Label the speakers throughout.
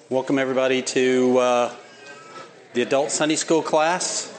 Speaker 1: Welcome everybody to the adult Sunday school class.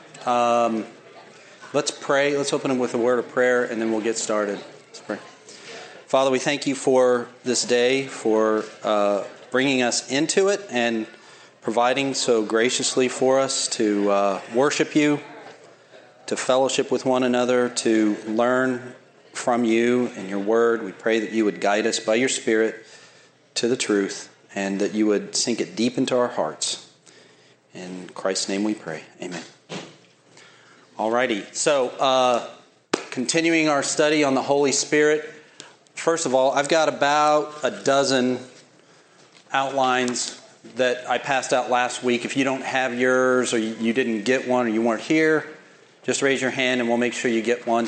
Speaker 1: Let's pray. Let's open it with a word of prayer and then we'll get started. Let's pray. Father, we thank you for this day, for bringing us into it and providing so graciously for us to worship you, to fellowship with one another, to learn from you and your word. We pray that you would guide us by your Spirit to the truth and that you would sink it deep into our hearts. In Christ's name we pray. Amen. Alrighty. So, continuing our study on the Holy Spirit. First of all, I've got about a dozen outlines that I passed out last week. If you don't have yours or you didn't get one or you weren't here, just raise your hand and we'll make sure you get one.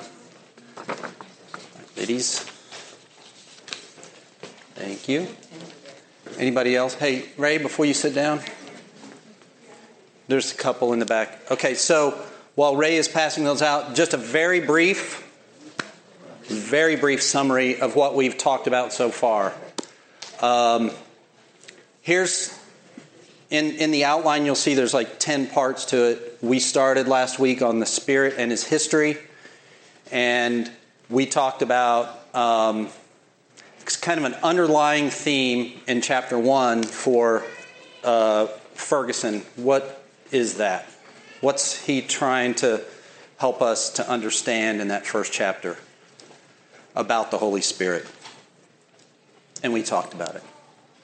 Speaker 1: Ladies. Thank you. Anybody else? Hey, Ray, before you sit down. There's a couple in the back. Okay, so while Ray is passing those out, just a very brief summary of what we've talked about so far. Here's, in the outline, you'll see there's like 10 parts to it. We started last week on the Spirit and His history, and we talked about it's kind of an underlying theme in chapter 1 for Ferguson. What is that? What's he trying to help us to understand in that first chapter about the Holy Spirit? And we talked about it.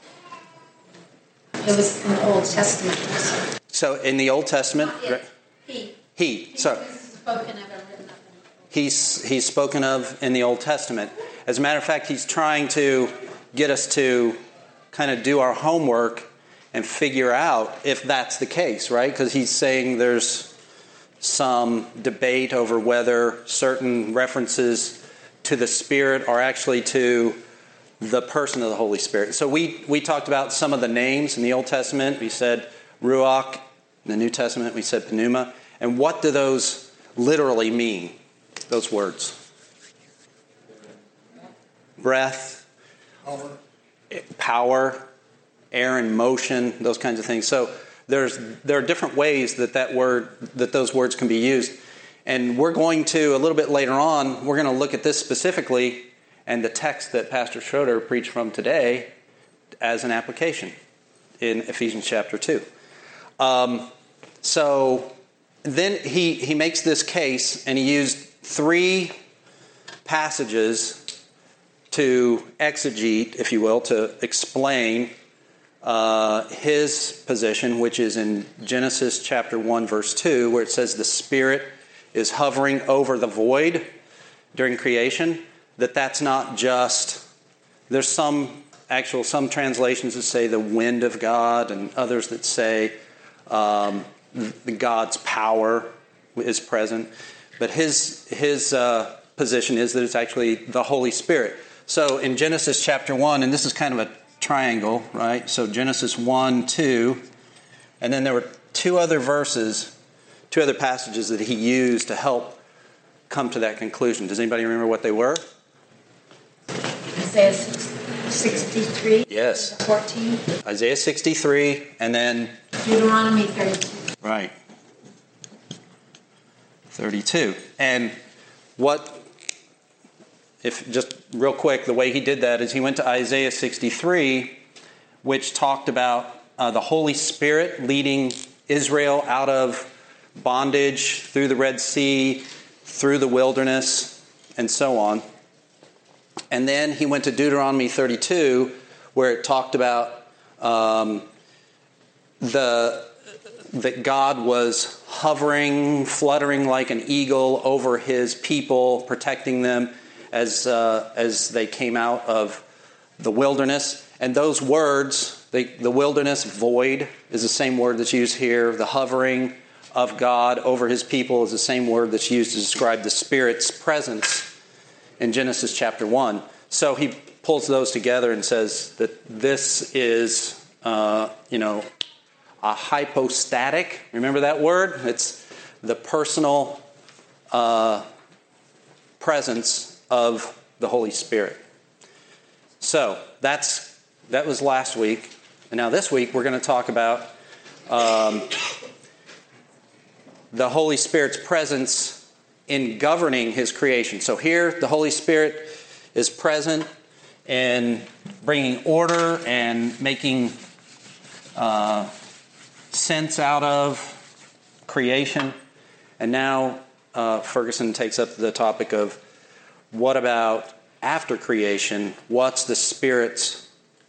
Speaker 2: It was in the Old Testament.
Speaker 1: So in the Old Testament,
Speaker 2: He.
Speaker 1: So
Speaker 2: Spoken of and written of.
Speaker 1: he's spoken of in the Old Testament. As a matter of fact, he's trying to get us to kind of do our homework and figure out if that's the case, right? Because he's saying there's some debate over whether certain references to the Spirit are actually to the person of the Holy Spirit. So we talked about some of the names in the Old Testament. We said Ruach. In the New Testament, we said Pneuma. And what do those literally mean, those words? Breath, power, air and motion, those kinds of things. So there are different ways that those words can be used. And we're going to, a little bit later on, we're going to look at this specifically and the text that Pastor Schroeder preached from today as an application in Ephesians chapter 2. So then he makes this case, and he used 3 passages to exegete, if you will, to explain his position, which is in Genesis chapter 1, verse 2, where it says the Spirit is hovering over the void during creation. That's not just, there's some translations that say the wind of God, and others that say God's power is present. But his position is that it's actually the Holy Spirit. So in Genesis chapter 1, and this is kind of a triangle, right? So Genesis 1, 2, and then there were 2 other passages that he used to help come to that conclusion. Does anybody remember what they were?
Speaker 2: Isaiah 63.
Speaker 1: Yes.
Speaker 2: 14.
Speaker 1: Isaiah 63, and then
Speaker 2: Deuteronomy 32.
Speaker 1: Right. 32. And if just real quick, the way he did that is he went to Isaiah 63, which talked about the Holy Spirit leading Israel out of bondage through the Red Sea, through the wilderness, and so on. And then he went to Deuteronomy 32, where it talked about that God was hovering, fluttering like an eagle over his people, protecting them as they came out of the wilderness. And those words, the wilderness, void, is the same word that's used here. The hovering of God over his people is the same word that's used to describe the Spirit's presence in Genesis chapter 1. So he pulls those together and says that this is, a hypostatic. Remember that word? It's the personal presence of the Holy Spirit. So that was last week. And now this week we're going to talk about the Holy Spirit's presence in governing His creation. So here the Holy Spirit is present in bringing order and making sense out of creation. And now Ferguson takes up the topic of what about after creation? What's the Spirit's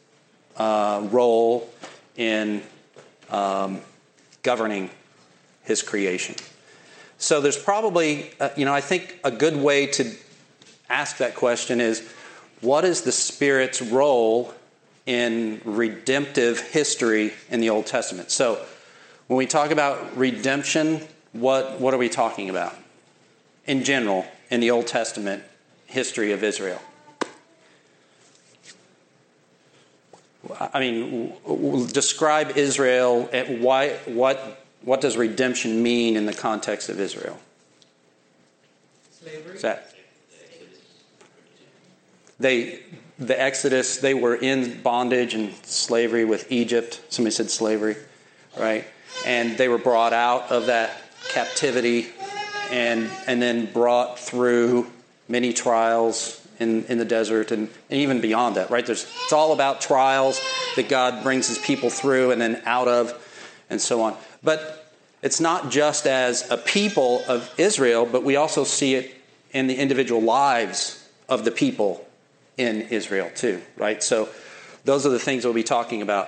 Speaker 1: role in governing His creation? So there's probably, I think a good way to ask that question is, what is the Spirit's role in redemptive history in the Old Testament? So when we talk about redemption, what are we talking about in general in the Old Testament history of Israel? I mean, describe Israel. What does redemption mean in the context of Israel?
Speaker 3: Slavery.
Speaker 1: The Exodus, they were in bondage and slavery with Egypt. Somebody said slavery, right? And they were brought out of that captivity and then brought through many trials in the desert and even beyond that, right? It's all about trials that God brings His people through and then out of and so on. But it's not just as a people of Israel, but we also see it in the individual lives of the people in Israel too, right? So those are the things we'll be talking about.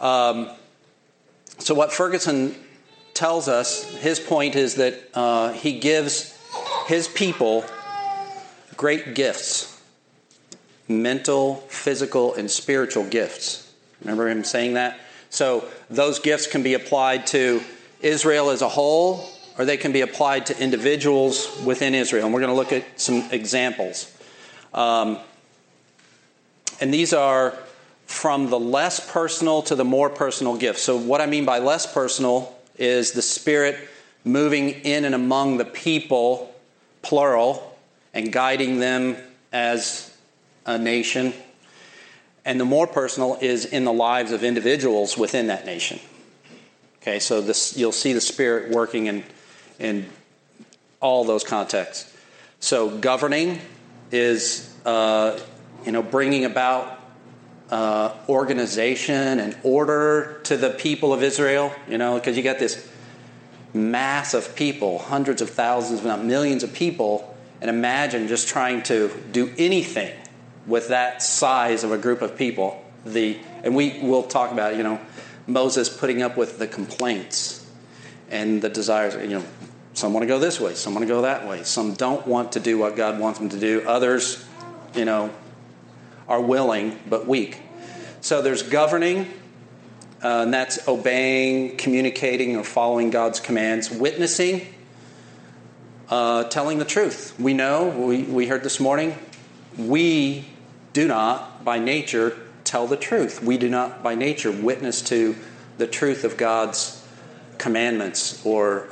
Speaker 1: So what Ferguson tells us, his point is that he gives his people great gifts, mental, physical, and spiritual gifts. Remember him saying that? So those gifts can be applied to Israel as a whole, or they can be applied to individuals within Israel. And we're going to look at some examples. And these are from the less personal to the more personal gifts. So what I mean by less personal is the Spirit moving in and among the people, plural, and guiding them as a nation. And the more personal is in the lives of individuals within that nation. Okay, so you'll see the Spirit working in all those contexts. So governing is bringing about organization and order to the people of Israel, because you got this mass of people, hundreds of thousands, if not millions of people, and imagine just trying to do anything with that size of a group of people. And we'll talk about, Moses putting up with the complaints and the desires. Some want to go this way, some want to go that way. Some don't want to do what God wants them to do. Others, are willing but weak. So there's governing, and that's obeying, communicating, or following God's commands. Witnessing, telling the truth. We know, we heard this morning, we do not, by nature, tell the truth. We do not, by nature, witness to the truth of God's commandments or,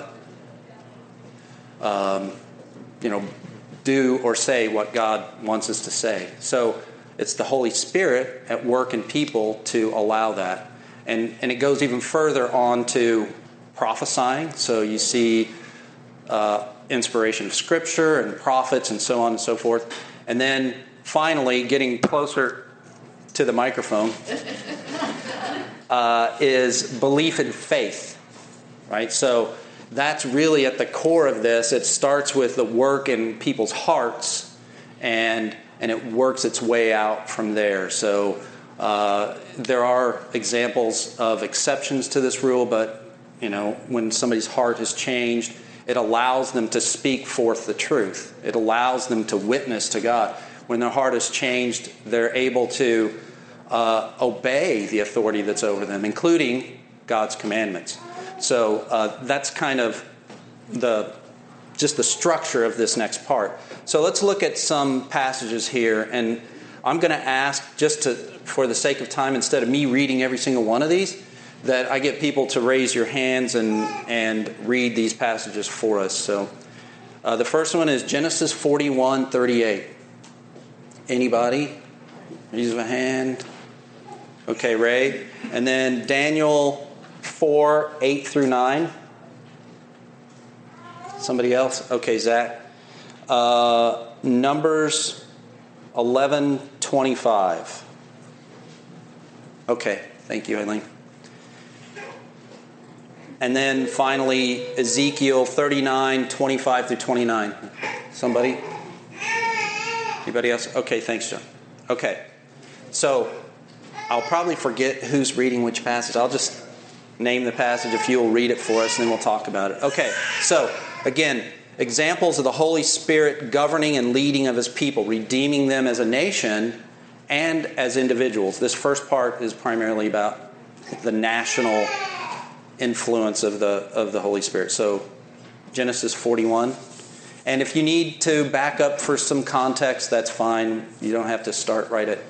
Speaker 1: do or say what God wants us to say. So it's the Holy Spirit at work in people to allow that. And it goes even further on to prophesying. So you see inspiration of Scripture and prophets and so on and so forth. And then finally, getting closer to the microphone, is belief and faith, right? So that's really at the core of this. It starts with the work in people's hearts, and it works its way out from there. So there are examples of exceptions to this rule, but when somebody's heart has changed, it allows them to speak forth the truth. It allows them to witness to God. When their heart has changed, they're able to obey the authority that's over them, including God's commandments. So that's kind of just the structure of this next part. So let's look at some passages here, and I'm going to ask, for the sake of time, instead of me reading every single one of these, that I get people to raise your hands and read these passages for us. So the first one is Genesis 41:38. Anybody? Raise a hand. Okay, Ray. And then Daniel 4, 8 through 9. Somebody else? Okay, Zach. Numbers 11, 25. Okay, thank you, Eileen. And then finally, Ezekiel 39, 25 through 29. Somebody? Anybody else? Okay, thanks, John. Okay, so I'll probably forget who's reading which passage. I'll just name the passage if you'll read it for us, and then we'll talk about it. Okay, so again, examples of the Holy Spirit governing and leading of His people, redeeming them as a nation and as individuals. This first part is primarily about the national influence of the Holy Spirit. So Genesis 41. And if you need to back up for some context, that's fine. You don't have to start right at...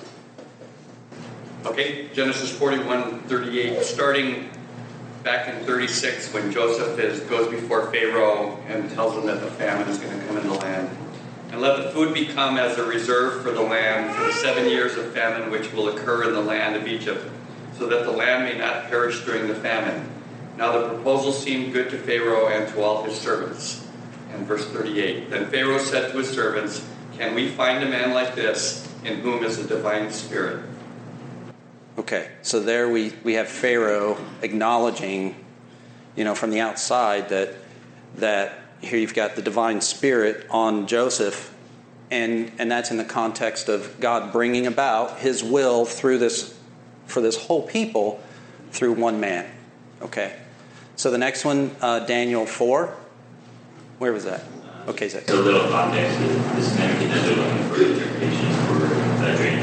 Speaker 3: Okay, Genesis 41:38, starting back in 36 when Joseph goes before Pharaoh and tells him that the famine is going to come in the land. And let the food become as a reserve for the land for the 7 years of famine which will occur in the land of Egypt, so that the land may not perish during the famine. Now the proposal seemed good to Pharaoh and to all his servants. And verse 38, then Pharaoh said to his servants, can we find a man like this in whom is a divine spirit?
Speaker 1: Okay, so there we have Pharaoh acknowledging, from the outside that here you've got the divine spirit on Joseph, and that's in the context of God bringing about His will through this, for this whole people, through one man. Okay, so the next one, Daniel 4. Where was that? Okay, Zach.
Speaker 4: So a little context, this Nebuchadnezzar looking for interpretation for the dream.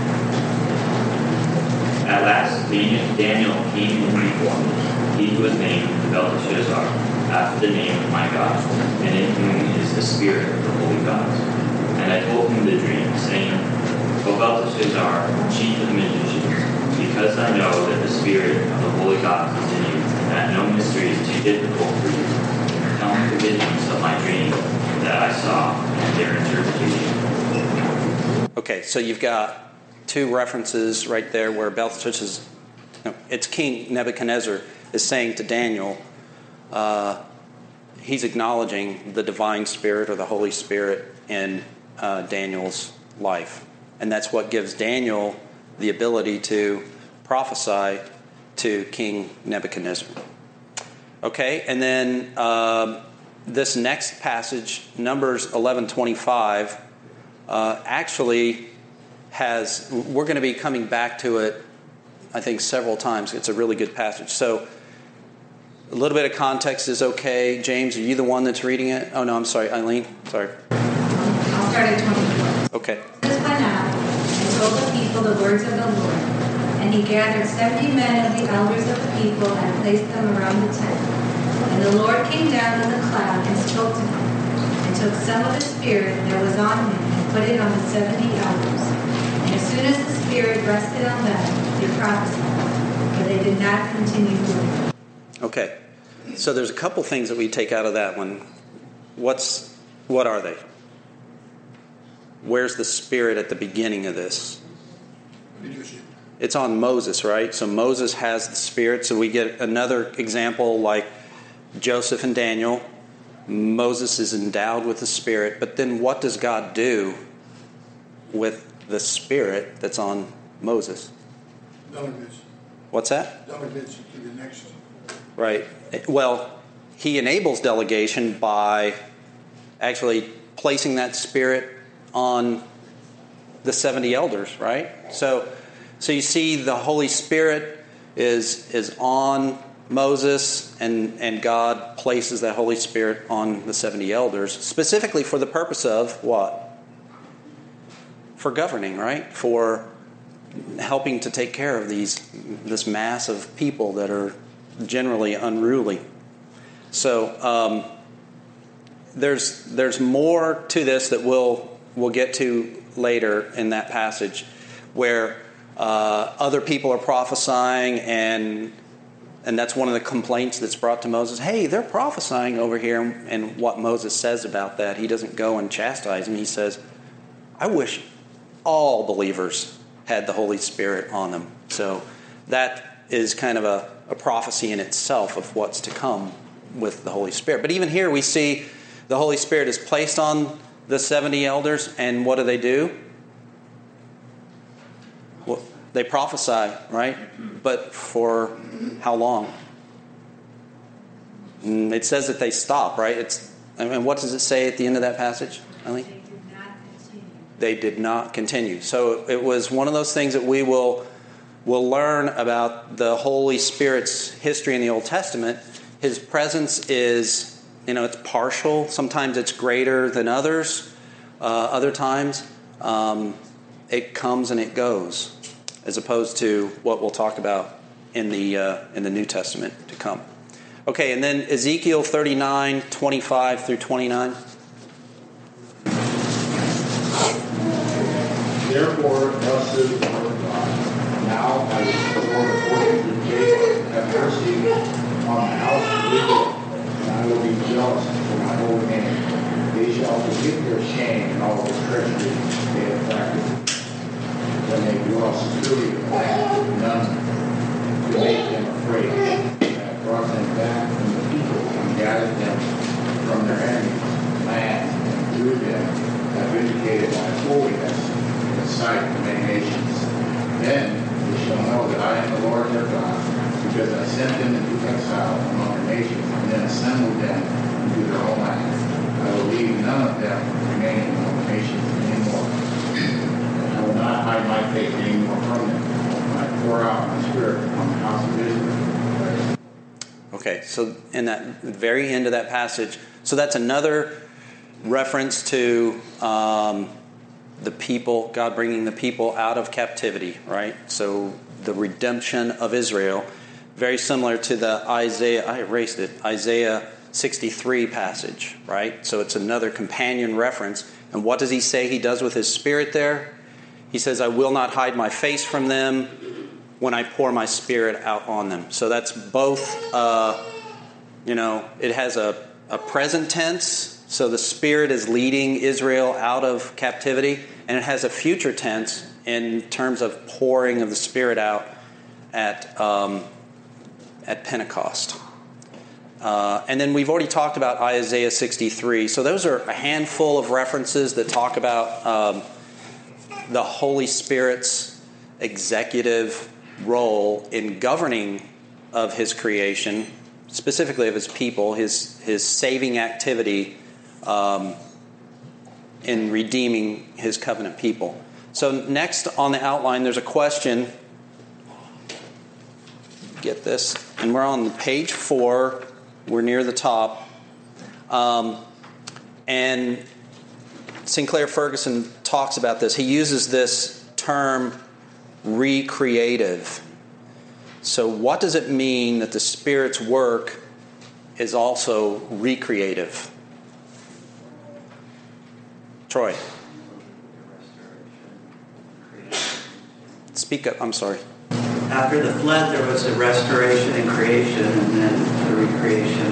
Speaker 4: At last, Daniel came before me, he who was named Belteshazzar, after the name of my God, and in whom is the spirit of the holy gods. And I told him the dream, saying, O Belteshazzar, chief of the magicians, because I know that the spirit of the holy gods is in you, and that no mystery is too difficult for you, tell me the visions of my dream that I saw and their interpretation.
Speaker 1: Okay, so you've got two references right there where Belteshazzar, it's King Nebuchadnezzar, is saying to Daniel, he's acknowledging the divine spirit or the Holy Spirit in Daniel's life. And that's what gives Daniel the ability to prophesy to King Nebuchadnezzar. Okay, and then this next passage, Numbers 11:25, actually has, we're going to be coming back to it, I think, several times. It's a really good passage. So a little bit of context is okay. James, are you the one that's reading it? Oh, no, I'm sorry. Eileen, sorry.
Speaker 2: I'll start at 24.
Speaker 1: Okay.
Speaker 2: Moses went out and told the people the words of the Lord. And he gathered 70 men of the elders of the people and placed them around the tent. And the Lord came down in the cloud and spoke to him, and took some of the spirit that was on him and put it on the 70 elders. And as soon as the Spirit rested on them, they prophesied, but they did not continue doing.
Speaker 1: Okay. So there's a couple things that we take out of that one. What are they? Where's the Spirit at the beginning of this? It's on Moses, right? So Moses has the Spirit. So we get another example like Joseph and Daniel. Moses is endowed with the Spirit. But then what does God do with the Spirit that's on Moses?
Speaker 5: Delegates.
Speaker 1: What's that?
Speaker 5: Delegates to the next.
Speaker 1: Right. Well, He enables delegation by actually placing that Spirit on the 70 elders, right? So you see the Holy Spirit is on Moses, and God places that Holy Spirit on the 70 elders, specifically for the purpose of what? For governing, right? For helping to take care of this mass of people that are generally unruly. So there's more to this that we'll get to later in that passage, where other people are prophesying, and that's one of the complaints that's brought to Moses. Hey, they're prophesying over here, and what Moses says about that, he doesn't go and chastise them. He says, I wish all believers had the Holy Spirit on them. So that is kind of a prophecy in itself of what's to come with the Holy Spirit. But even here we see the Holy Spirit is placed on the 70 elders, and what do? Well, they prophesy, right? But for how long? It says that they stop, right? What does it say at the end of that passage, Eileen? They did not continue. So it was one of those things that we will learn about the Holy Spirit's history in the Old Testament. His presence is, it's partial. Sometimes it's greater than others. Other times, it comes and it goes, as opposed to what we'll talk about in the New Testament to come. Okay, and then Ezekiel 39, 25 through 29.
Speaker 6: Therefore, thus says the Lord God, now I will restore the fortunes of Jacob, have mercy on the house of Israel, and I will be jealous for my holy name. They shall forget their shame and all the treachery they have practiced. When they dwell securely in the land, none to make them afraid. I have brought them back from the people and gathered them from their enemies' land, and through them have vindicated my holiness in the sight of many nations. Then they shall know that I am the Lord their God, because I sent them into exile among the nations, and then assembled them into their own land. I will leave none of them remaining among the nations anymore. I will not hide my face anymore from them when I pour out my spirit on the house of Israel.
Speaker 1: Okay, so in that very end of that passage, so that's another reference to the people, God bringing the people out of captivity, right? So the redemption of Israel, very similar to the Isaiah 63 passage, right? So it's another companion reference. And what does he say he does with his spirit there? He says, I will not hide my face from them when I pour my spirit out on them. So that's both, it has a present tense. So the Spirit is leading Israel out of captivity. And it has a future tense in terms of pouring of the Spirit out at Pentecost. And then we've already talked about Isaiah 63. So those are a handful of references that talk about the Holy Spirit's executive role in governing of his creation, specifically of his people, his saving activity in redeeming his covenant people. So next on the outline, there's a question. Get this. And we're on page 4. We're near the top. And Sinclair Ferguson talks about this. He uses this term recreative. So what does it mean that the Spirit's work is also recreative? Troy. Speak up. I'm sorry.
Speaker 7: After the flood, there was a restoration and creation, and then the recreation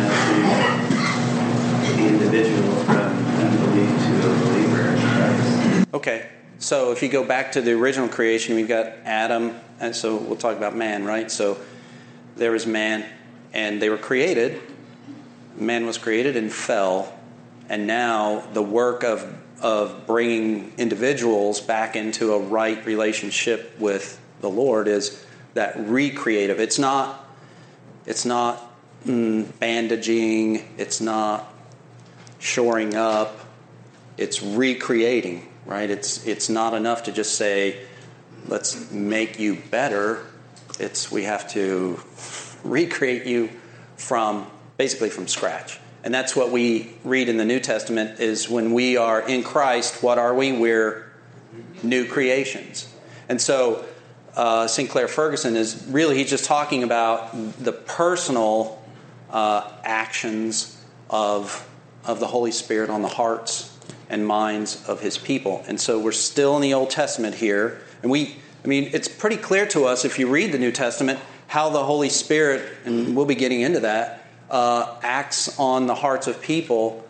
Speaker 7: of the individual from unbelief to a believer in Christ.
Speaker 1: Okay. So if you go back to the original creation, we've got Adam, and so we'll talk about man, right? So there was man, and they were created. Man was created and fell, and now the work of bringing individuals back into a right relationship with the Lord is that recreative. It's not bandaging. It's not shoring up. It's recreating. Right? It's not enough to just say, let's make you better. We have to recreate you basically from scratch. And that's what we read in the New Testament is when we are in Christ, what are we? We're new creations. And so Sinclair Ferguson he's just talking about the personal actions of the Holy Spirit on the hearts and minds of his people. And so we're still in the Old Testament here. And it's pretty clear to us if you read the New Testament how the Holy Spirit, and we'll be getting into that, acts on the hearts of people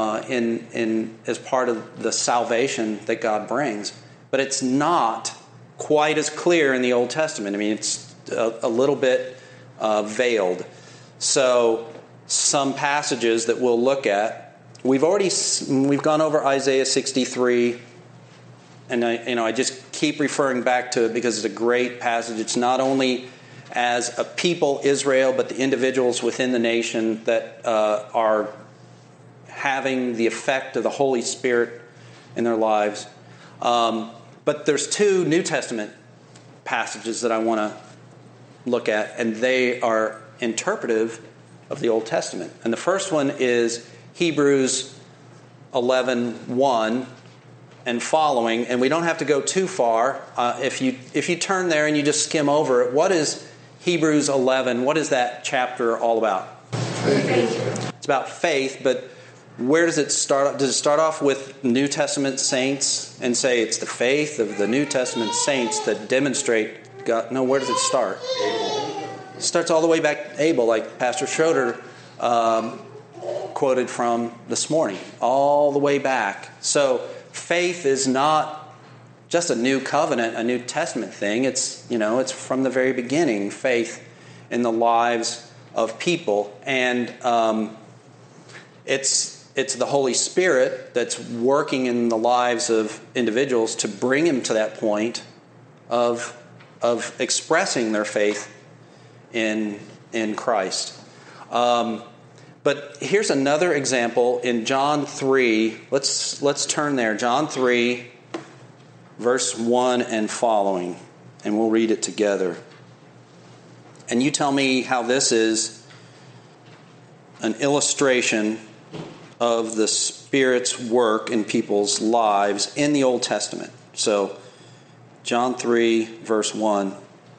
Speaker 1: in as part of the salvation that God brings. But it's not quite as clear in the Old Testament. I mean, it's a little bit veiled. So some passages that we'll look at, we've gone over Isaiah 63, and I just keep referring back to it because it's a great passage. It's not only as a people, Israel, but the individuals within the nation that are having the effect of the Holy Spirit in their lives. But there's two New Testament passages that I want to look at, and they are interpretive of the Old Testament. And the first one is Hebrews 11:1 and following, and we don't have to go too far. If you turn there and you just skim over it, what is Hebrews 11? What is that chapter all about?
Speaker 5: Faith.
Speaker 1: It's about faith, but where does it start? Does it start off with New Testament saints and say it's the faith of the New Testament saints that demonstrate God? No, where does it start? It starts all the way back to Abel, like Pastor Schroeder quoted from this morning, all the way back. So faith is not just a new covenant, a New Testament thing. It's from the very beginning, faith in the lives of people, and it's the Holy Spirit that's working in the lives of individuals to bring them to that point of expressing their faith in Christ. But here's another example in John 3. Let's turn there. John 3, verse 1 and following, and we'll read it together. And you tell me how this is an illustration of the Spirit's work in people's lives in the Old Testament. So, John 3, verse 1.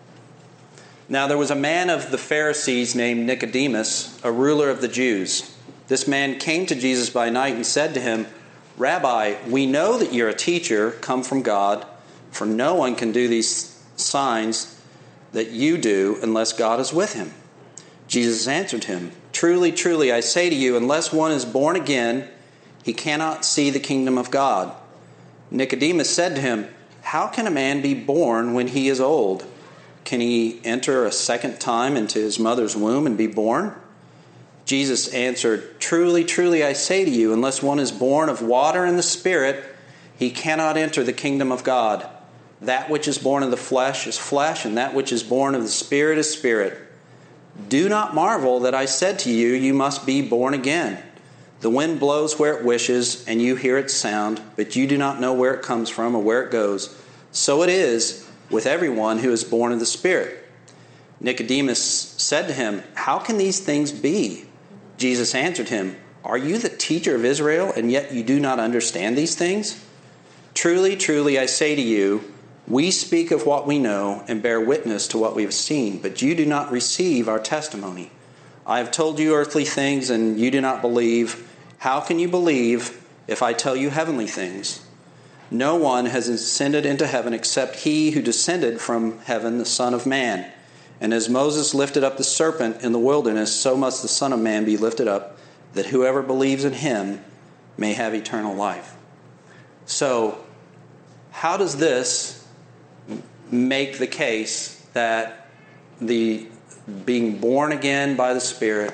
Speaker 1: Now there was a man of the Pharisees named Nicodemus, a ruler of the Jews. This man came to Jesus by night and said to him, Rabbi, we know that you're a teacher come from God, for no one can do these signs that you do unless God is with him. Jesus answered him, Truly, truly, I say to you, unless one is born again, he cannot see the kingdom of God. Nicodemus said to him, How can a man be born when he is old? Can he enter a second time into his mother's womb and be born? Jesus answered, Truly, truly, I say to you, unless one is born of water and the Spirit, he cannot enter the kingdom of God. That which is born of the flesh is flesh, and that which is born of the Spirit is spirit. Do not marvel that I said to you, you must be born again. The wind blows where it wishes, and you hear its sound, but you do not know where it comes from or where it goes. So it is with everyone who is born of the Spirit. Nicodemus said to him, How can these things be? Jesus answered him, Are you the teacher of Israel, and yet you do not understand these things? Truly, truly, I say to you, we speak of what we know and bear witness to what we have seen, but you do not receive our testimony. I have told you earthly things, and you do not believe. How can you believe if I tell you heavenly things? No one has ascended into heaven except he who descended from heaven, the Son of Man. And as Moses lifted up the serpent in the wilderness, so must the Son of Man be lifted up, that whoever believes in him may have eternal life. So, how does this make the case that the being born again by the Spirit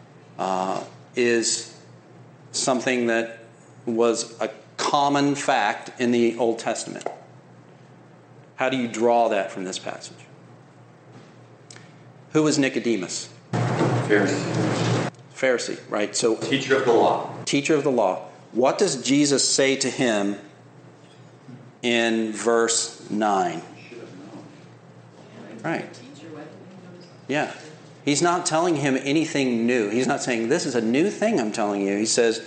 Speaker 1: is something that was a common fact in the Old Testament? How do you draw that from this passage? Who was Nicodemus? Pharisee, right? So
Speaker 3: Teacher of the law.
Speaker 1: Teacher of the law. What does Jesus say to him in verse 9? Right. Yeah. He's not telling him anything new. He's not saying, this is a new thing I'm telling you. He says,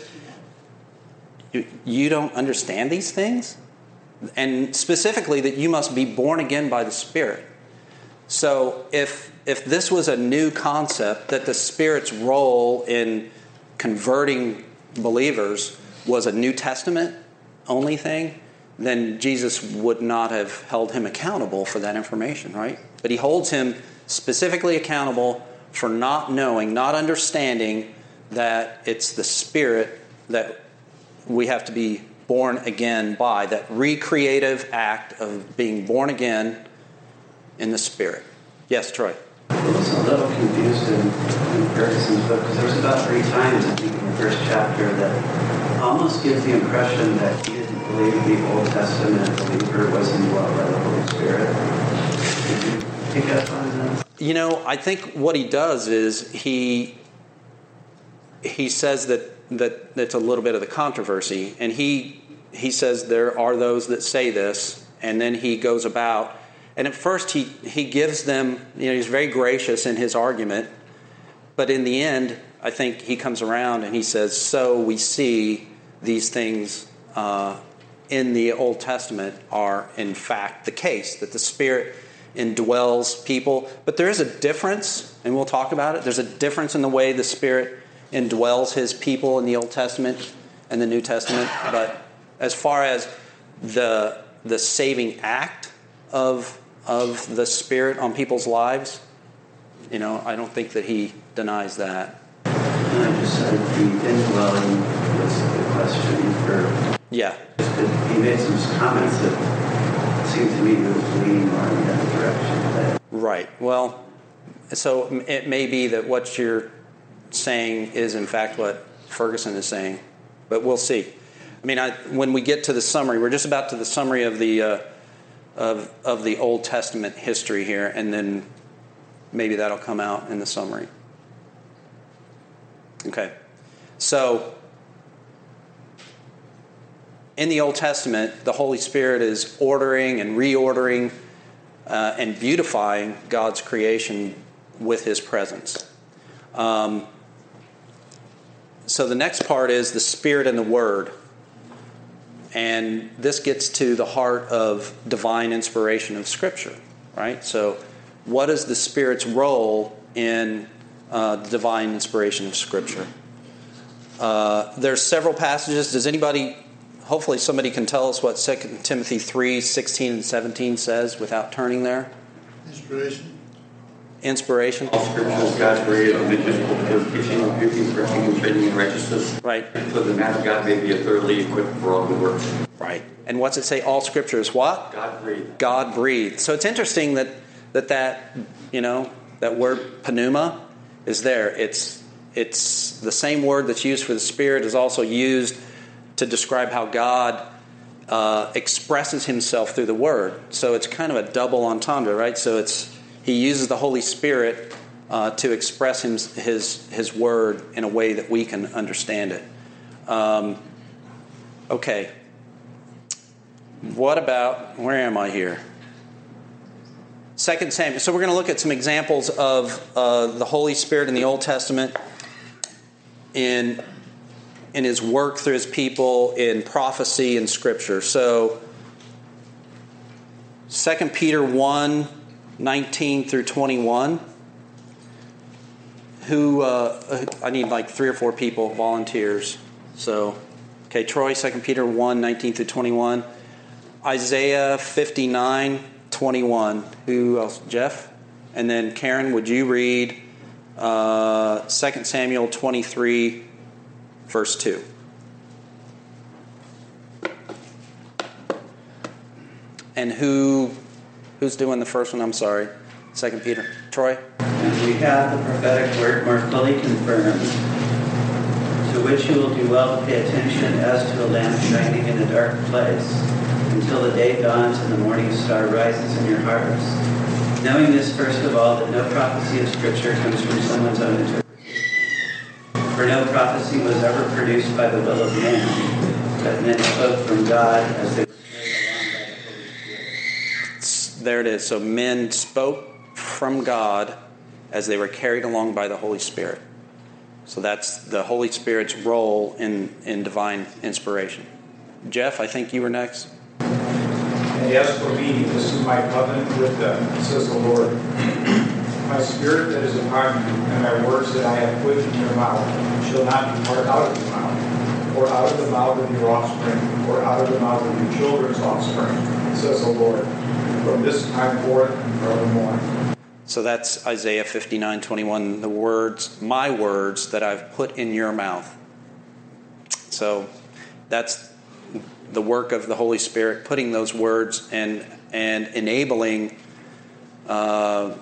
Speaker 1: you don't understand these things? And specifically that you must be born again by the Spirit. So if this was a new concept, that the Spirit's role in converting believers was a New Testament only thing, then Jesus would not have held him accountable for that information, right? But he holds him specifically accountable for not knowing, not understanding that it's the Spirit that we have to be born again by, that recreative act of being born again in the Spirit. Yes, Troy?
Speaker 7: I was a little confused in Ferguson's book because there was about 3 times, I think, in the first chapter that almost gives the impression that he didn't believe the Old Testament believer was indwelt by the Holy Spirit. Did you pick up on that?
Speaker 1: You know, I think what he does is he says that it's a little bit of the controversy, and he says there are those that say this, and then he goes about, and at first he gives them, he's very gracious in his argument, but in the end, I think he comes around and he says, so we see these things in the Old Testament are in fact the case, that the Spirit indwells people. But there is a difference, and we'll talk about it. There's a difference in the way the Spirit indwells his people in the Old Testament and the New Testament. But as far as the saving act of the Spirit on people's lives, I don't think that he denies that.
Speaker 7: I just said the indwelling was the question for...
Speaker 1: Yeah.
Speaker 7: He made some comments that seemed to me to lean more in that direction.
Speaker 1: Right. Well, so it may be that what you're saying is in fact what Ferguson is saying, but we'll see. I mean, when we get to the summary, we're just about to the summary of the of the Old Testament history here, and then maybe that'll come out in the summary. Okay. So in the Old Testament, the Holy Spirit is ordering and reordering and beautifying God's creation with his presence. So the next part is the Spirit and the Word. And this gets to the heart of divine inspiration of Scripture, right? So what is the Spirit's role in divine inspiration of Scripture? There's several passages. Does anybody, hopefully somebody can tell us what 2 Timothy 3:16 and 17 says without turning there? Inspiration.
Speaker 3: All Scripture is God's breathed, and it is teaching, rebuking, correcting, and training in righteousness.
Speaker 1: Right.
Speaker 3: So the man of God may be thoroughly equipped for all good works.
Speaker 1: Right. And what's it say? All Scripture is what?
Speaker 3: God breathed.
Speaker 1: God breathed. So it's interesting that word pneuma is there. It's the same word that's used for the Spirit is also used to describe how God expresses himself through the Word. So it's kind of a double entendre, right? So he uses the Holy Spirit to express his Word in a way that we can understand it. Okay. What about, where am I here? 2 Samuel. So we're going to look at some examples of the Holy Spirit in the Old Testament in his work through his people, in prophecy and Scripture. So 2 Peter 1:19 through 21. I need like 3 or 4 people, volunteers. So, okay, Troy, 2 Peter 1:19 through 21. Isaiah 59:21. Who else? Jeff? And then Karen, would you read 2 Samuel 23, verse 2? And who's doing the first one? I'm sorry. 2 Peter. Troy?
Speaker 7: And we have the prophetic word more fully confirmed, to which you will do well to pay attention as to a lamp shining in a dark place, until the day dawns and the morning star rises in your hearts. Knowing this, first of all, that no prophecy of Scripture comes from someone's own interpretation. For no prophecy was ever produced by the will of man, but men spoke from God as they were carried along by the Holy Spirit.
Speaker 1: There it is. So men spoke from God as they were carried along by the Holy Spirit. So that's the Holy Spirit's role in divine inspiration. Jeff, I think you were next.
Speaker 6: And as for me, this is my covenant with them, says the Lord. My Spirit that is upon you, and my words that I have put in your mouth, shall not depart out of your mouth, or out of the mouth of your offspring, or out of the mouth of your children's offspring, says the Lord, from this time forth and forevermore.
Speaker 1: So that's Isaiah 59:21. The words, my words that I've put in your mouth. So that's the work of the Holy Spirit, putting those words and enabling the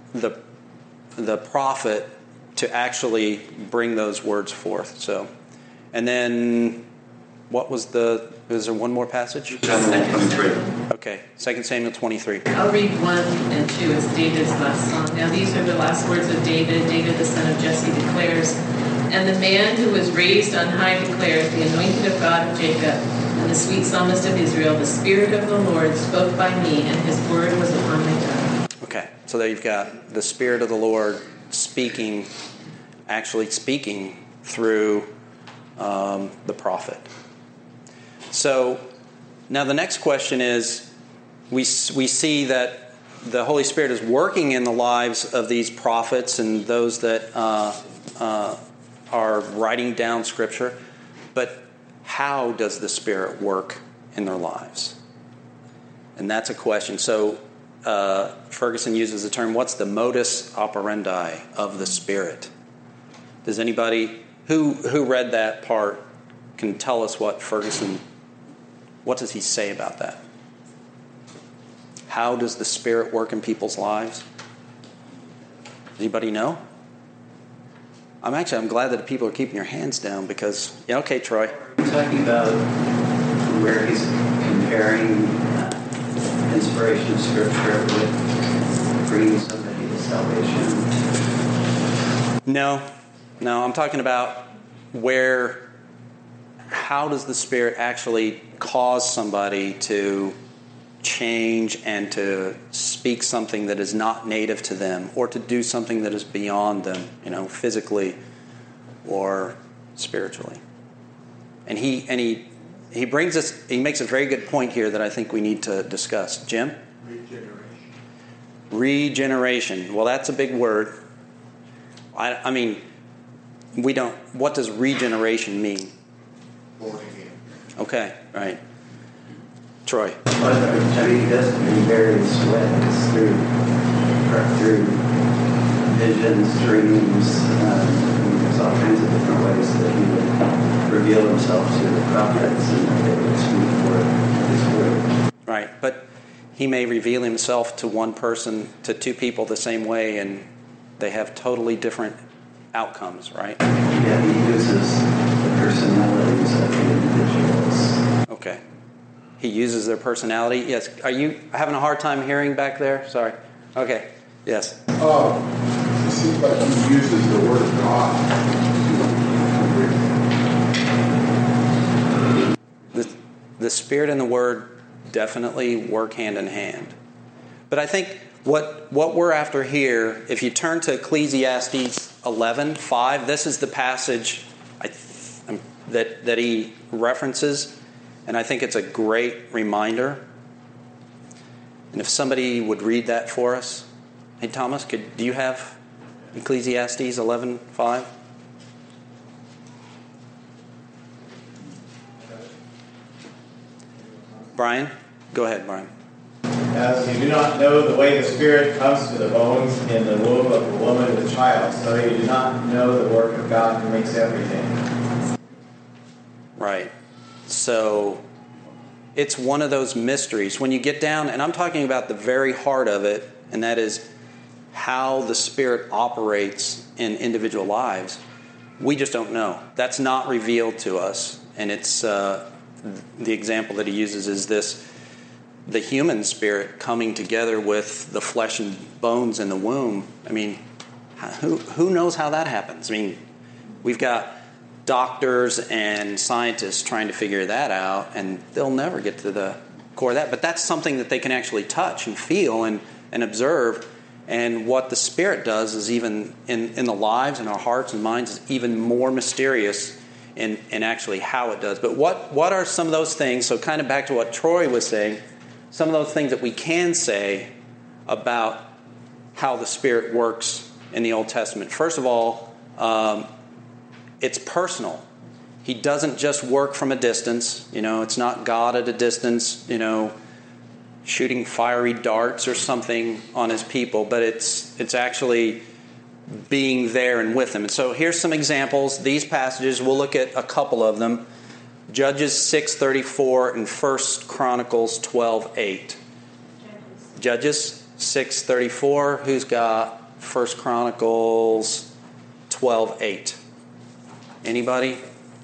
Speaker 1: prophet to actually bring those words forth. So, and then what was is there one more passage?
Speaker 3: Samuel 23.
Speaker 1: Okay, 2 Samuel 23.
Speaker 8: I'll read 1 and 2. It's David's last song. Now these are the last words of David. David, the son of Jesse, declares, "And the man who was raised on high declares, the anointed of God of Jacob, and the sweet psalmist of Israel, the Spirit of the Lord spoke by me, and his word was upon my tongue."
Speaker 1: Okay, so there you've got the Spirit of the Lord speaking, actually speaking through the prophet. So now the next question is, we see that the Holy Spirit is working in the lives of these prophets and those that are writing down Scripture, but how does the Spirit work in their lives? And that's a question. So Ferguson uses the term, what's the modus operandi of the Spirit? Does anybody who read that part can tell us what does he say about that? How does the Spirit work in people's lives? Anybody know? I'm glad that people are keeping your hands down because, yeah, okay, Troy.
Speaker 7: We're talking about where he's comparing inspiration of Scripture with bringing somebody to salvation.
Speaker 1: No, I'm talking about how does the Spirit actually cause somebody to change and to speak something that is not native to them, or to do something that is beyond them, physically or spiritually. And he makes a very good point here that I think we need to discuss. Jim? Regeneration. Well, that's a big word. I mean, what does regeneration mean?
Speaker 6: Born again.
Speaker 1: Okay, right. Troy.
Speaker 7: He does it in various ways, through visions, dreams. There's all kinds of different ways that he would reveal himself to the prophets and that they would speak for his word.
Speaker 1: Right, but he may reveal himself to one person, to two people the same way, and they have totally different outcomes, right?
Speaker 7: Yeah, he uses the personalities of the individuals.
Speaker 1: Okay. He uses their personality. Yes. Are you having a hard time hearing back there? Sorry. Okay. Yes.
Speaker 6: It seems like he uses the Word of God.
Speaker 1: The Spirit and the Word definitely work hand in hand. But I think what we're after here, if you turn to Ecclesiastes 11:5, this is the passage that he references, and I think it's a great reminder. And if somebody would read that for us. Hey, Thomas, do you have Ecclesiastes 11:5? Brian? Go ahead, Brian.
Speaker 9: As you do not know the way the Spirit comes to the bones in the womb of a woman with child, so you do not know the work of God who makes everything.
Speaker 1: Right. So it's one of those mysteries. When you get down, and I'm talking about the very heart of it, and that is how the Spirit operates in individual lives, we just don't know. That's not revealed to us. And it's the example that he uses is the human spirit coming together with the flesh and bones in the womb. I mean, who knows how that happens? I mean, we've got doctors and scientists trying to figure that out, and they'll never get to the core of that. But that's something that they can actually touch and feel and observe. And what the Spirit does is even in the lives and our hearts and minds is even more mysterious in actually how it does. But what are some of those things, so kind of back to what Troy was saying, some of those things that we can say about how the Spirit works in the Old Testament. First of all, it's personal. He doesn't just work from a distance. It's not God at a distance, shooting fiery darts or something on his people, but it's actually being there and with them. And so here's some examples. These passages, we'll look at a couple of them. Judges 6:34 and 1 Chronicles 12:8. Judges 6:34. Who's got 1 Chronicles 12:8? Anybody?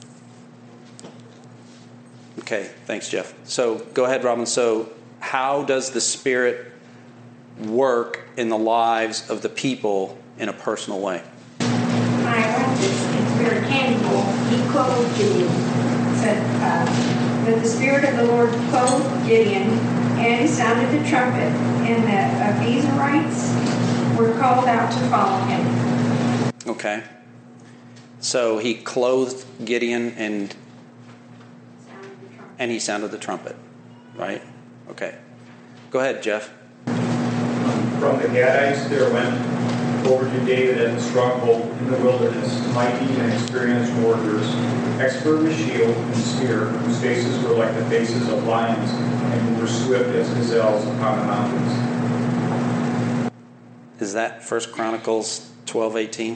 Speaker 1: Okay, thanks, Jeff. So go ahead, Robin. So how does the Spirit work in the lives of the people in a personal way?
Speaker 10: I read this. It's very tangible. He clothed Gideon. It said that the Spirit of the Lord clothed Gideon, and he sounded the trumpet, and the Abiezrites were called out to follow him.
Speaker 1: Okay. So he clothed Gideon and he sounded the trumpet, right? Okay. Go ahead, Jeff.
Speaker 11: From the Gadites there went over to David at the stronghold in the wilderness, mighty and experienced warriors, expert with shield and spear, whose faces were like the faces of lions, and who were swift as gazelles upon the mountains.
Speaker 1: Is that 1 Chronicles 12:18?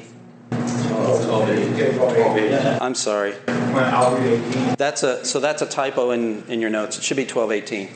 Speaker 11: 12:8.
Speaker 1: I'm sorry.
Speaker 11: I'll read 18.
Speaker 1: That's a typo in your notes. It should be 12:18.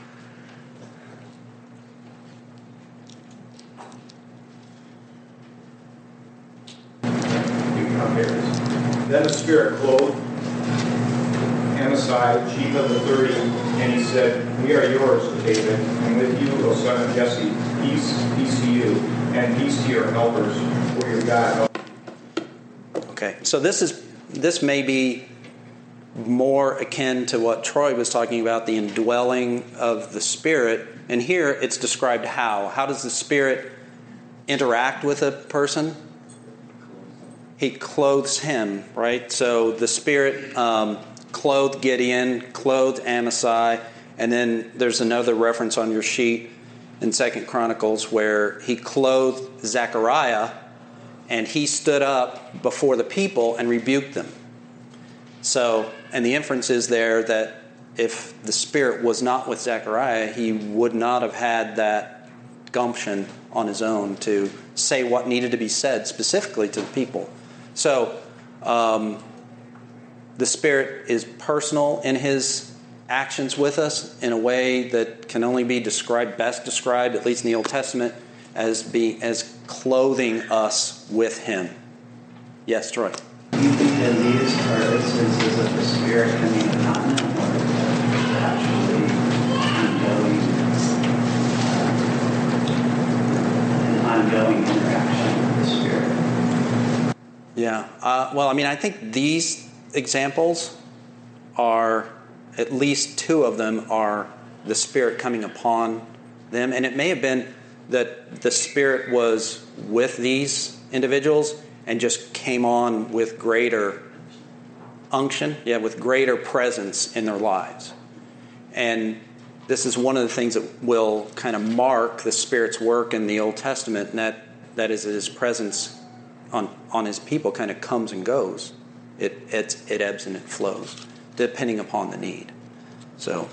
Speaker 11: Then the Spirit clothed Amasai, chief of the 30, and he said, "We are yours, David, and with you, O son of Jesse, peace to you, and peace to your helpers, for your God."
Speaker 1: Okay, so this may be more akin to what Troy was talking about, the indwelling of the Spirit. And here it's described how. How does the Spirit interact with a person? He clothes him, right? So the Spirit clothed Gideon, clothed Amasai, and then there's another reference on your sheet in 2 Chronicles where he clothed Zechariah, and he stood up before the people and rebuked them. So, and the inference is there that if the Spirit was not with Zechariah, he would not have had that gumption on his own to say what needed to be said specifically to the people. So, the Spirit is personal in his actions with us in a way that can only be best described, at least in the Old Testament, as clothing us with him. Yes, Troy.
Speaker 7: Do you think that these are instances of the Spirit coming upon them, or actually an ongoing interaction with the Spirit?
Speaker 1: Yeah. Well, I mean, I think these examples are, at least two of them are the Spirit coming upon them. And it may have been that the Spirit was with these individuals and just came on with greater unction, with greater presence in their lives. And this is one of the things that will kind of mark the Spirit's work in the Old Testament, and that is his presence on his people kind of comes and goes. It ebbs and it flows, depending upon the need. So,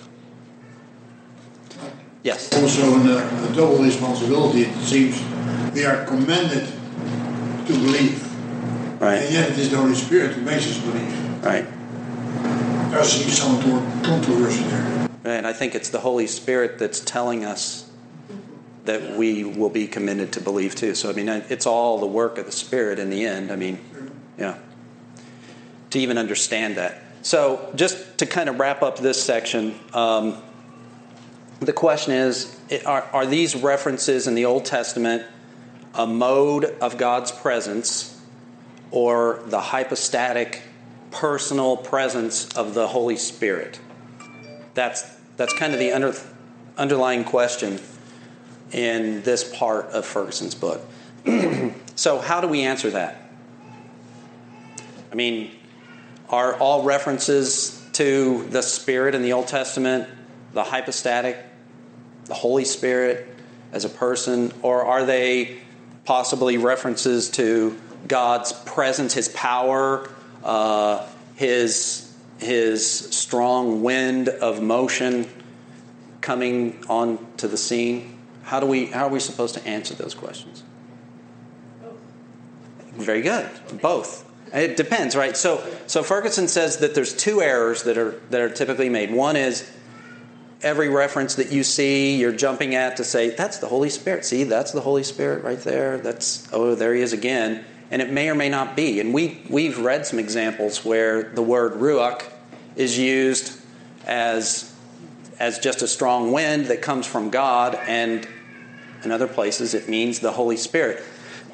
Speaker 1: yes?
Speaker 5: Also, in the double responsibility, it seems we are commanded to believe.
Speaker 1: Right.
Speaker 5: And yet it is the Holy Spirit who makes us believe.
Speaker 1: Right.
Speaker 5: I see some controversy there.
Speaker 1: And I think it's the Holy Spirit that's telling us that we will be committed to believe too. So, I mean, it's all the work of the Spirit in the end. I mean, yeah. To even understand that. So, just to kind of wrap up this section, the question is, are these references in the Old Testament a mode of God's presence or the hypostatic personal presence of the Holy Spirit? That's kind of the underlying question in this part of Ferguson's book. So how do we answer that? I mean, are all references to the Spirit in the Old Testament the hypostatic, the Holy Spirit as a person, or are they possibly references to God's presence, his power, his strong wind of motion coming onto the scene? How are we supposed to answer those questions? Very good. Both. It depends, right? So Ferguson says that there's two errors that are typically made. One is every reference that you see, you're jumping at to say, that's the Holy Spirit. See, that's the Holy Spirit right there. There he is again. And it may or may not be. And we've read some examples where the word ruach is used as just a strong wind that comes from God, and in other places it means the Holy Spirit.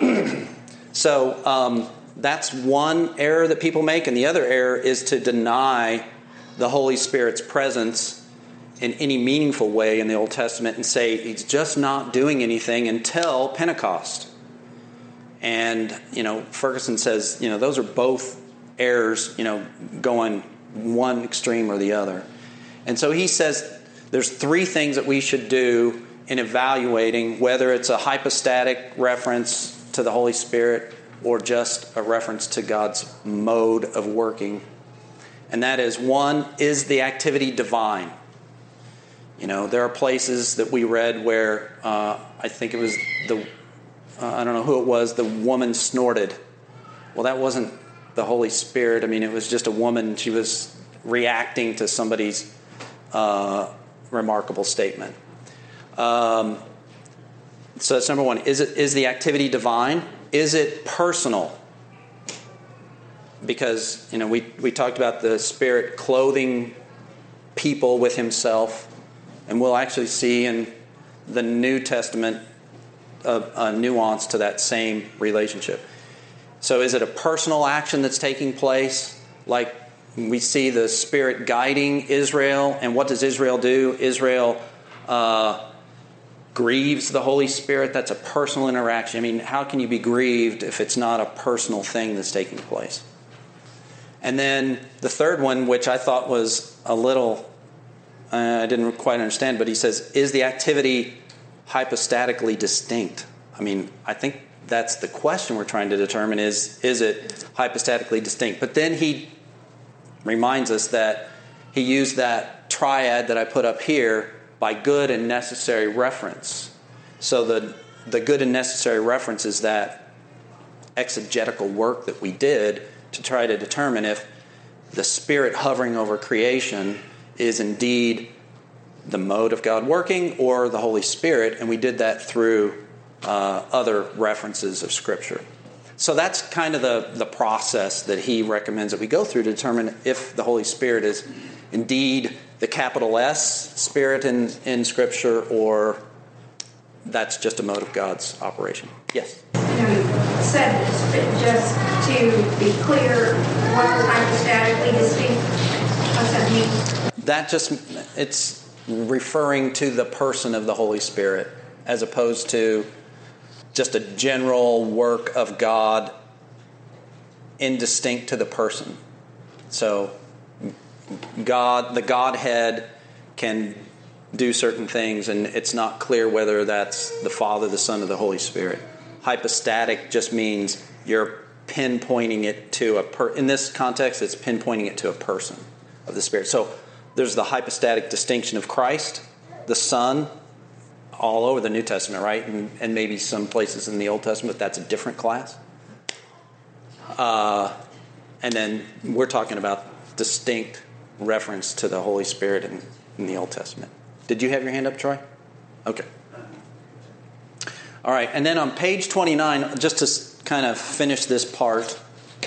Speaker 1: So that's one error that people make, and the other error is to deny the Holy Spirit's presence in any meaningful way in the Old Testament and say he's just not doing anything until Pentecost. And, Ferguson says, those are both errors, going one extreme or the other. And so he says there's three things that we should do in evaluating whether it's a hypostatic reference to the Holy Spirit or just a reference to God's mode of working. And that is, one, is the activity divine? There are places that we read where I think it was I don't know who it was, the woman snorted. Well, that wasn't the Holy Spirit. It was just a woman. She was reacting to somebody's remarkable statement. So that's number one. Is the activity divine? Is it personal? Because, we talked about the Spirit clothing people with himself. And we'll actually see in the New Testament a nuance to that same relationship. So is it a personal action that's taking place? Like we see the Spirit guiding Israel. And what does Israel do? Israel grieves the Holy Spirit. That's a personal interaction. How can you be grieved if it's not a personal thing that's taking place? And then the third one, which I thought was a little... I didn't quite understand, but he says, is the activity hypostatically distinct? I think that's the question we're trying to determine is it hypostatically distinct? But then he reminds us that he used that triad that I put up here by good and necessary reference. So the good and necessary reference is that exegetical work that we did to try to determine if the Spirit hovering over creation is indeed the mode of God working or the Holy Spirit, and we did that through other references of Scripture. So that's kind of the process that he recommends that we go through to determine if the Holy Spirit is indeed the capital S Spirit in Scripture, or that's just a mode of God's operation. Yes?
Speaker 10: You said this, but just to be clear, what is hypostatically distinct? What's that mean?
Speaker 1: It's referring to the person of the Holy Spirit as opposed to just a general work of God indistinct to the person. So the Godhead can do certain things, and it's not clear whether that's the Father, the Son, or the Holy Spirit. Hypostatic just means you're pinpointing it to in this context, it's pinpointing it to a person of the Spirit. So there's the hypostatic distinction of Christ, the Son, all over the New Testament, right? And maybe some places in the Old Testament, that's a different class. And then we're talking about distinct reference to the Holy Spirit in the Old Testament. Did you have your hand up, Troy? Okay. All right, and then on page 29, just to kind of finish this part,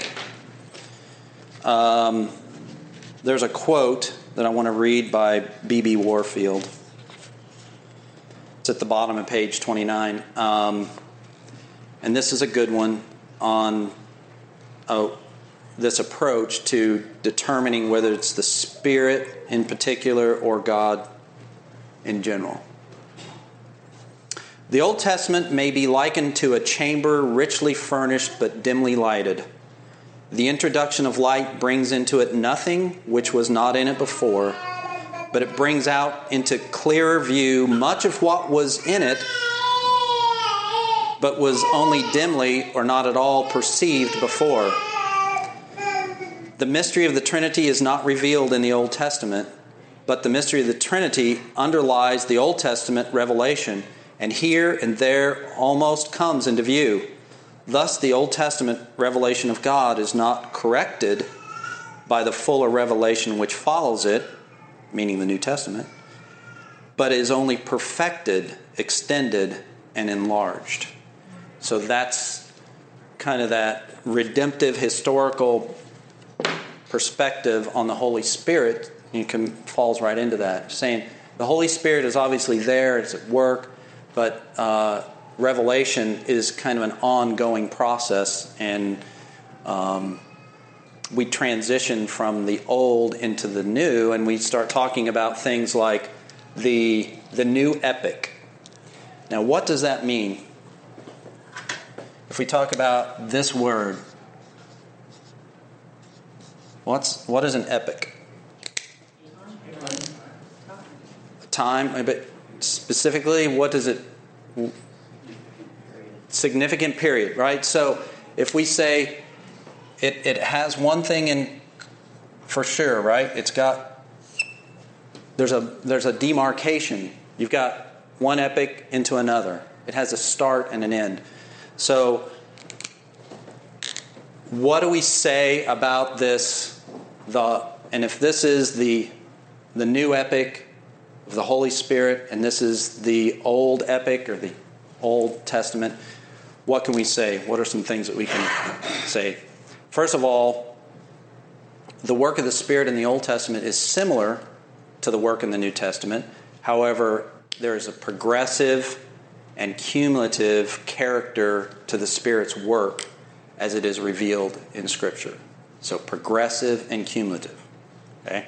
Speaker 1: there's a quote that I want to read by B.B. Warfield. It's at the bottom of page 29. And this is a good one on this approach to determining whether it's the Spirit in particular or God in general. The Old Testament may be likened to a chamber richly furnished but dimly lighted. The introduction of light brings into it nothing which was not in it before, but it brings out into clearer view much of what was in it, but was only dimly or not at all perceived before. The mystery of the Trinity is not revealed in the Old Testament, but the mystery of the Trinity underlies the Old Testament revelation, and here and there almost comes into view. Thus, the Old Testament revelation of God is not corrected by the fuller revelation which follows it, meaning the New Testament, but is only perfected, extended, and enlarged. So that's kind of that redemptive historical perspective on the Holy Spirit. Falls right into that, saying the Holy Spirit is obviously there, it's at work, but revelation is kind of an ongoing process, and we transition from the old into the new, and we start talking about things like the new epic. Now, what does that mean? If we talk about this word, what is an epic? Time, but specifically, what does it? Significant period, right? So if we say it has one thing in for sure, right? There's a demarcation. You've got one epic into another. It has a start and an end. So what do we say about this? And if this is the new epic of the Holy Spirit, and this is the old epic or the Old Testament, what can we say? What are some things that we can say? First of all, the work of the Spirit in the Old Testament is similar to the work in the New Testament. However, there is a progressive and cumulative character to the Spirit's work as it is revealed in Scripture. So progressive and cumulative. Okay?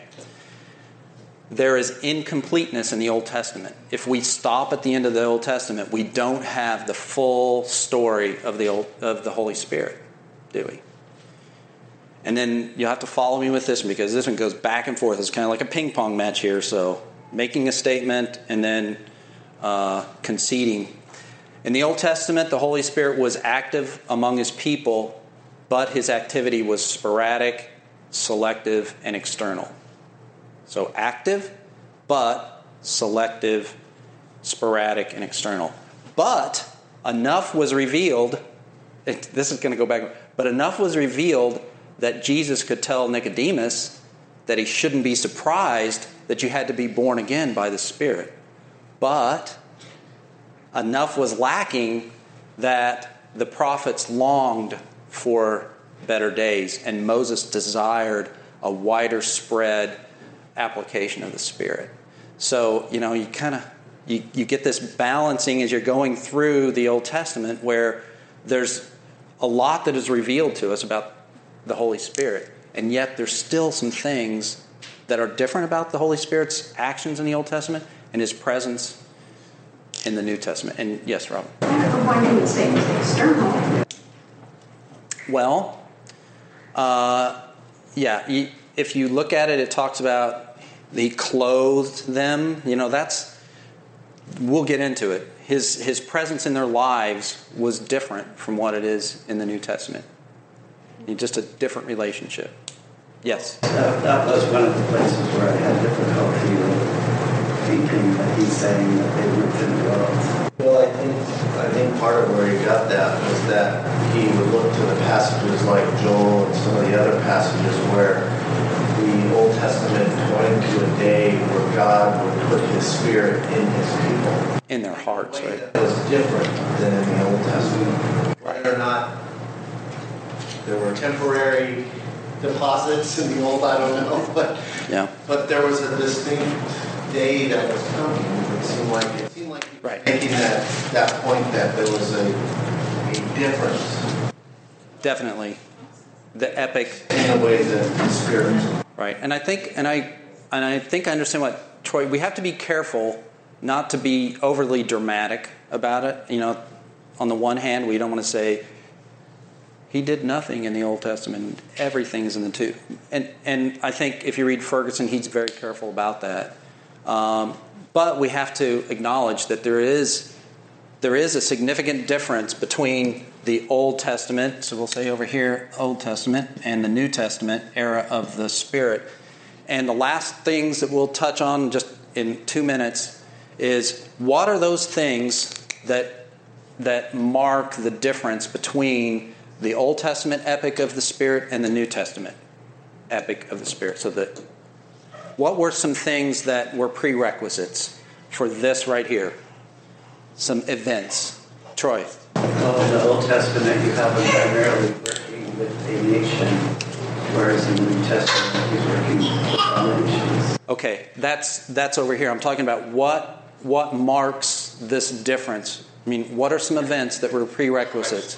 Speaker 1: There is incompleteness in the Old Testament. If we stop at the end of the Old Testament, we don't have the full story of the Holy Spirit, do we? And then you'll have to follow me with this, because this one goes back and forth. It's kind of like a ping pong match here. So making a statement and then conceding. In the Old Testament, the Holy Spirit was active among his people, but his activity was sporadic, selective, and external. So active, but selective, sporadic, and external. But enough was revealed, this is going to go back, but enough was revealed that Jesus could tell Nicodemus that he shouldn't be surprised that you had to be born again by the Spirit. But enough was lacking that the prophets longed for better days, and Moses desired a wider spread application of the Spirit. So, you get this balancing as you're going through the Old Testament, where there's a lot that is revealed to us about the Holy Spirit, and yet there's still some things that are different about the Holy Spirit's actions in the Old Testament and his presence in the New Testament. And yes, Rob?
Speaker 10: Why do you say it's external?
Speaker 1: Well, if you look at it, it talks about he clothed them. We'll get into it. His presence in their lives was different from what it is in the New Testament. Just a different relationship. Yes?
Speaker 7: That was one of the places where I had difficulty with thinking that he's saying that they weren't in the world.
Speaker 12: Well, I think part of where he got that was that he would look to the passages like Joel and some of the other passages where the Old Testament pointed to a day where God would put his Spirit in his people.
Speaker 1: In their hearts, right?
Speaker 12: That was different than in the Old Testament. Whether or not there were temporary deposits in the Old, I don't know, but there was a distinct day that was coming. It seemed like he was making that point that there was a difference.
Speaker 1: Definitely, the epic
Speaker 12: in the way that the Spirit.
Speaker 1: Right, and I think I understand what Troy. We have to be careful not to be overly dramatic about it. On the one hand, we don't want to say he did nothing in the Old Testament. Everything's in the two. And I think if you read Ferguson, he's very careful about that. But we have to acknowledge that there is a significant difference between the Old Testament, so we'll say over here, Old Testament, and the New Testament era of the Spirit. And the last things that we'll touch on just in 2 minutes is, what are those things that that mark the difference between the Old Testament epic of the Spirit and the New Testament epic of the Spirit. So what were some things that were prerequisites for this right here? Some events. Troy.
Speaker 7: Well, in the Old Testament, you have him primarily working with a nation, whereas in the New Testament, he's working with all nations.
Speaker 1: Okay, that's over here. I'm talking about what marks this difference. I mean, what are some events that were prerequisites?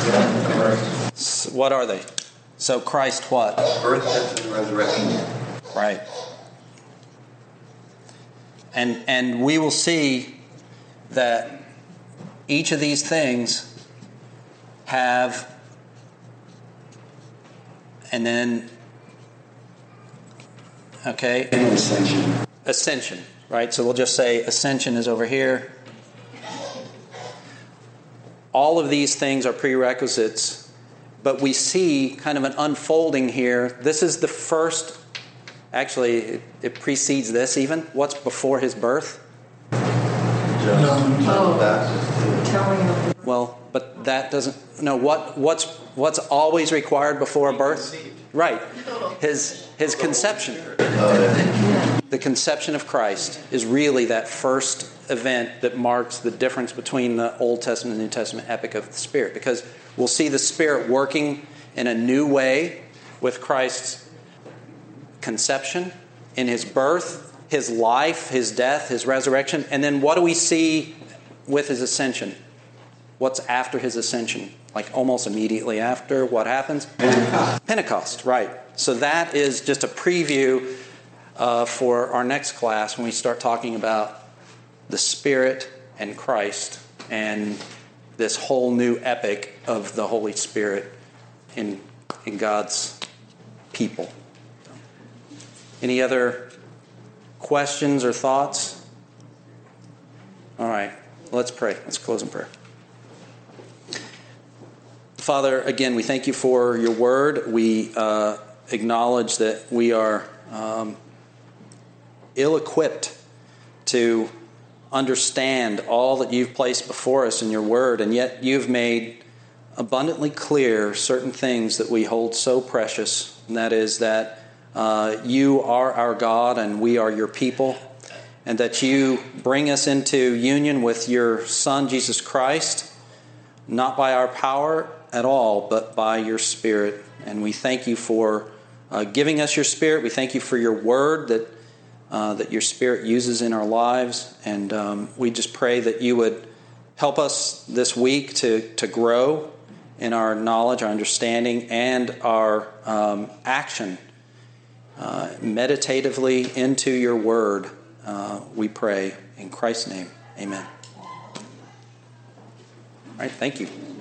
Speaker 1: What are they? So Christ what?
Speaker 3: Birth, death, and resurrection.
Speaker 1: Right. And we will see that each of these things have, and then, okay.
Speaker 7: And ascension.
Speaker 1: Ascension, right? So we'll just say ascension is over here. All of these things are prerequisites, but we see kind of an unfolding here. This is the first, actually, it precedes this even. What's before his birth? Well, but that doesn't, no, what's always required before a birth? Right. His conception. The conception of Christ is really that first event that marks the difference between the Old Testament and New Testament epic of the Spirit. Because we'll see the Spirit working in a new way with Christ's conception, in his birth, his life, his death, his resurrection. And then what do we see with his ascension? What's after his ascension? Like almost immediately after, what happens? Pentecost, right. So that is just a preview for our next class when we start talking about the Spirit and Christ and this whole new epic of the Holy Spirit in God's people. Any other questions or thoughts? All right, let's pray. Let's close in prayer. Father, again, we thank you for your word. We acknowledge that we are ill-equipped to understand all that you've placed before us in your word, and yet you've made abundantly clear certain things that we hold so precious, and that is that you are our God and we are your people, and that you bring us into union with your Son, Jesus Christ, not by our power at all, but by your Spirit. And we thank you for giving us your Spirit. We thank you for your word that your Spirit uses in our lives. And we just pray that you would help us this week to grow in our knowledge, our understanding, and our action meditatively into your word. We pray in Christ's name. Amen. All right, thank you.